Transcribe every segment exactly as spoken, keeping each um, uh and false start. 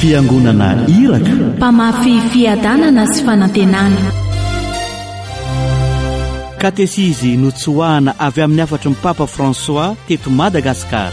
fiangonana iraka, mpamafy fiadanana sy fanantenana. katesizy notsoahana avy amin'ny afatry ny Papa François teto Madagasikara.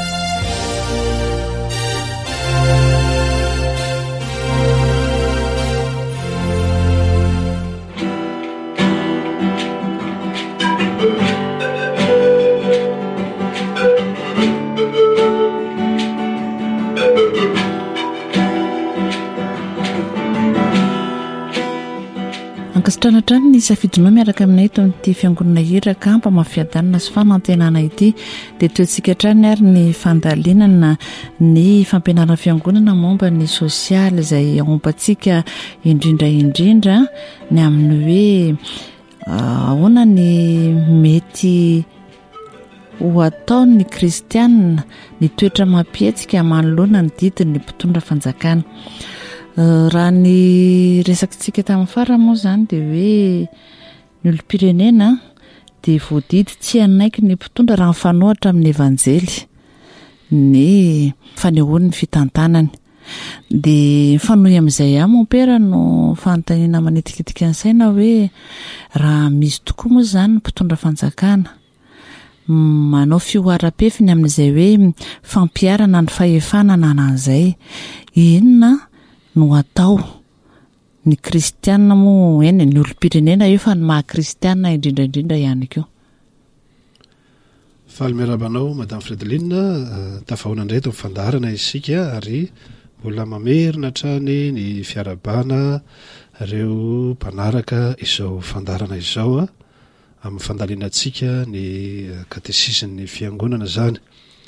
Ankasitranatrany ny safidinao miaraka aminay eto amin'ity fiangonana iraka mpamafiadanana sy fanantenana ity dia toetsika trany ary ny fandalinana ny fampianarana fiangonana momba ny sosialy izay aompantsika indrindra indrindra ny amin'ny hoe ahoana ny mety ho ataon'ny kristianina ny toetra mampietsika manoloana ny didiny ny mpitondra fanjakana. Raha ny resakitsika tamin'ny farany moa izany dia hoe ny olom-pirenena dia voadidy tsy hanaiky ny mpitondra raha mifanohatra amin'ny evanjely ny fanehoan'ny fitantanany. Dia fanohy amin'izay ihany mompera no fanontaniana manetikitika ny saina hoe raha misy tokoa moa izany ny mpitondra fanjakana manao fioaram-pefiny amin'izay hoe fampiarana ny fahefanana an'izay, inona no atao ny kristianina moa eny ny olom-pirenena io fa ny maha-kristianina indrindra indrindra ihany koa. Fahalmerabanao Madame Fredeline, tafahoana indray eto fandaharana isika ary mbola mamerina trany ny fiarabana ireo mpanaraka izao fandaharana izao amin'ny fandalianantsika ny katesisiny fiangonana zany.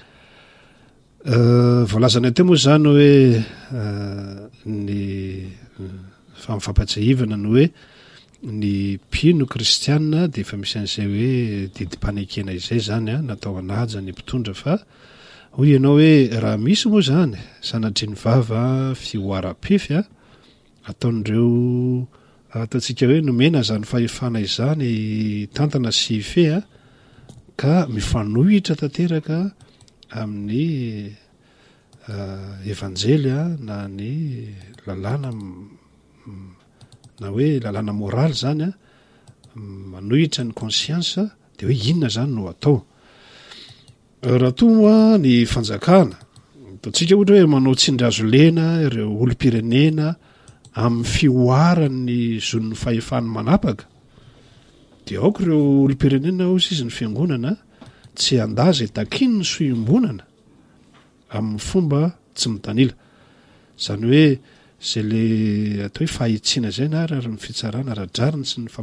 Voalazana teo moa zany hoe ny famifampiatsahivana ny hoe ny mpino kristianina dia efa misy an'izay hoe didim-panekena izay zany a natao anaja ny mpitondra fa hoy ianao hoe raha misy moa zany sanatry ny vava fioaram-pefy a ataon'ireo ataontsika hoe nomena zany fahefana izany tantana sy fe a ka mifanohitra tanteraka amin'ny evanjely na ny lalàna na hoe lalàna moraly zany a manohitra ny conscience dia hoe inona zany no atao. Raha toa ny fanjakana ataontsika ohatra hoe manao tsindrazo lena ireo olom-pirenena amin'ny fioarany zon'ny fahefany manapaka dia aoko ireo olom-pirenena ozy izy ny fiangonana tsy andaza takiny ny soimbonana amin'ny fomba tsy mitanila zany hoe zay le atao hoe fahitsiana zay na ary ny fitsarana radrariny sy ny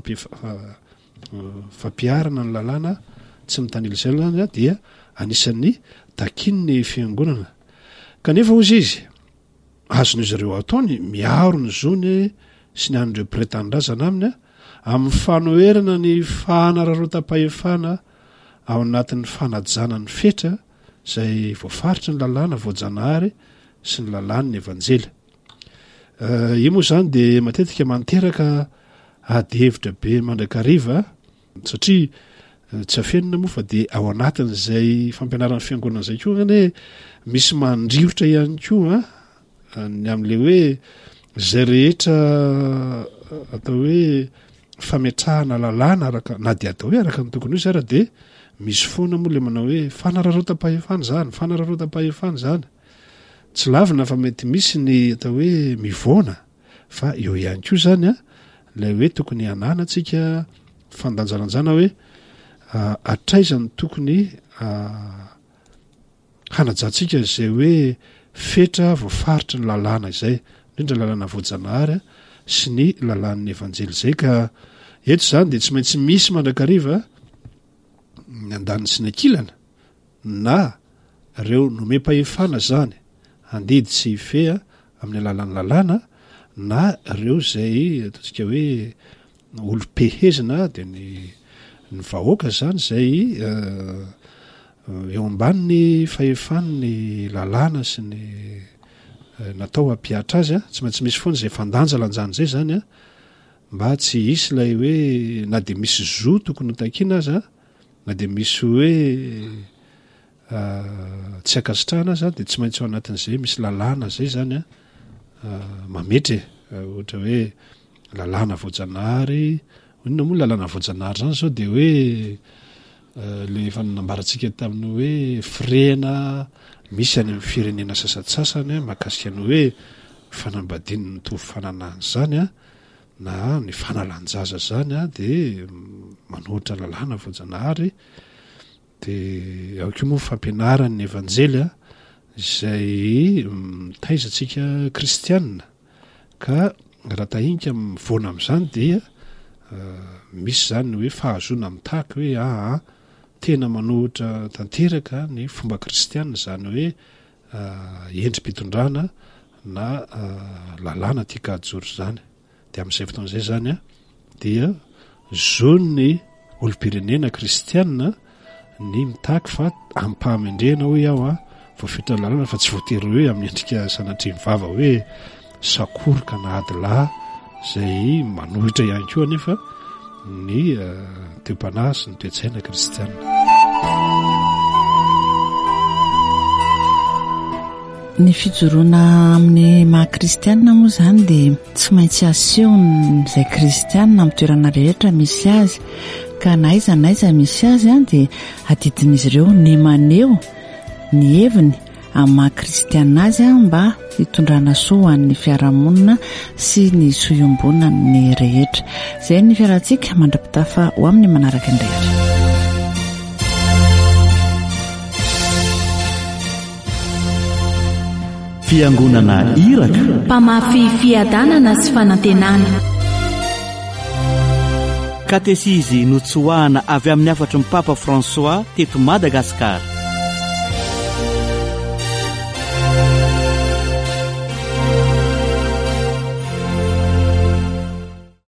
fampiarana ny lalàna tsy mitanila zay zany dia anisan'ny takiny ny fiangonana. Kanefa ozy izy azon'izy ireo ataony miaro ny zony sy ny an'ireo pretendrazana aminy amin'ny fanoherana ny fanararotam-pahefana ao anatin'ny fanajana ny fetra izay voafaritry ny lalàna voajanahary sy ny lalàn'ny evanjely. Io moa zany dia matetika manteraka adihevitra be mandrakariva satria tsy afenina moa fa dia ao anatin'izay fampianaran'ny fiangonana izay koa any hoe misy mandrivotra ihany koa ny amin'le hoe zay rehetra atao hoe fametrahana lalàna araka na dia atao hoe araka ny tokony izy ara dia misy foana moa le manao hoe fanararotam-pahefana zany fanararotam-pahefana zany tsy lavina fa mety misy ny atao hoe mivoana fa eo ihany koa zany a lay hoe tokony ananantsika fandanjalanjana hoe atraizany tokony hanajantsika zay hoe fetra voafaritry ny lalàna izay indrindra lalàna voajanahary sy ny lalàn'ny evanjely zay. Ka eto zany dia tsy maintsy misy mandrakariva ny andany sy ny akilana na ireo nomem-pahefana zany andidy sy fe amin'ny alalan'ny lalàna na ireo zay ataontsika hoe olom-pehezina dia ny ny vahoaka zany zay eo ambaniny fahefany lalàna sy ny natao hampiatra azy a tsy maintsy misy foana zay fandanjalanjany zay zany a mba tsy hisy ilay hoe na dia misy zo tokony hotakiana azy a na dia misy hoe tsy ankasitrahana azy a dia tsy maintsy ao anatin'izay misy lalàna zay zany a mametry ohatra hoe lalàna voajanahary inona moa lalàna voajanahary zany sao de hoe le efa nambarantsika tamin'ny hoe firena misy any amin'ny firenena sasatsasany mahakasika ny hoe fanambadiany mitovy fananany zany a na ny fanalanjaza zany a de manohitra lalàna voajanahary de aoka moa fampianaran'ny evanjely a izay mitaizatsika kristianina ka raha tahinika mivoana amin'izany dia misy zany hoe fahazona mitahaka hoe aa tena manohitra tanteraka ny fomba kristianina zany hoe endrim-pitondrana na lalàna tiakajoro zany de amin'izay fotoan'izay zany a dia zonny olo-pirenena kristianina ny mitahaka fa ampahamendrena hoe aho a voafitra lalàna fa tsy voatery hoe amin'ny endrika sanatry mivava hoe sakoroka na adilay zay manohitra ihany koa nefa ny teom-panahy sy ny toetsaina kristianina. Ny fijoroana amin'ny mahakristianina moa zany de tsy maintsy asehon'izay kristianina amin'ny toerana rehetra misy azy ka naiza naiza misy azy a de adidin'izy ireo ny maneho ny heviny amin'ny mahakristianina azy a mba hitondrana soa an'ny fiarahamonina sy ny soiombonany rehetra. Zay ny fiarantsika mandra-pitafa ho amin'ny manaraka indrehatra. Fiangonana iraka mpamafy fiadanana sy fanantenana katesizy notsoahana avy amin'ny afatry ny Papa François teto Madagasikara.